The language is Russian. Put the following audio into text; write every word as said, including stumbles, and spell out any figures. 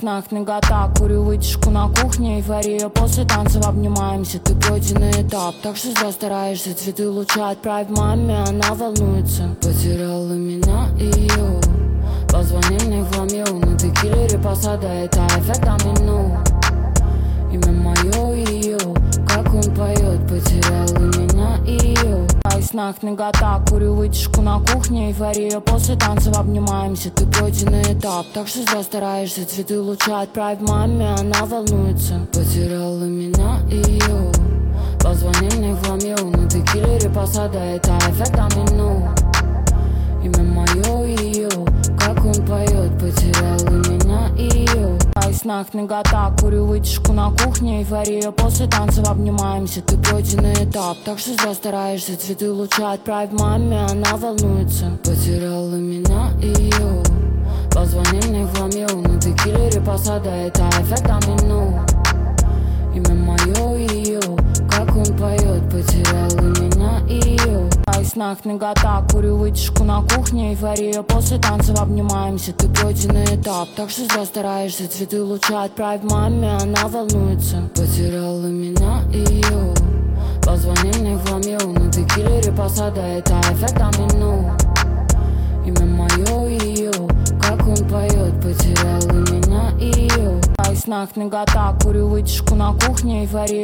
снах нагота, курю вытяжку на кухне и варю ее. После танцев обнимаемся, ты пройденный этап. Так что зря стараешься, цветы луча отправь маме, она волнуется. Потеряла меня и ее. Позвони мне в ламью, на текилере посада, это эффект домино. Имя мое и ее, как он поет, потеряла меня и ее. В снах нагота, курю вытяжку на кухне и варю ее. После танцев обнимаемся, ты пройденный этап. Так что зря стараешься, цветы луча отправь маме, она волнуется. Потеряла меня и ее. Позвони мне в ламью, на текилере посада, это эффект домино. Имя мое и ее, как он поет, потеряла меня и ее. В снах нагота, курю вытяжку на кухне и варю ее. После танцев обнимаемся, ты пройденный этап. Так что зря стараешься, цветы луча отправь маме, она волнуется. Потеряла меня и ее. Позвони мне в ламью, на текилере посада, это эффект домино. Имя мое и ее, как он поет, потеряла меня и ее. В снах нагота, курю вытяжку на кухне и варю ее. После танцев обнимаемся, ты пройденный этап. Так что зря стараешься, цветы луча отправь маме, она волнуется. Потеряла меня и ее. Позвони мне в ламью, на текилере посада, это эффект домино. Имя мое и ее, как он поет, потеряла меня и ее. В снах нагота, курю вытяжку на кухне и варю ее.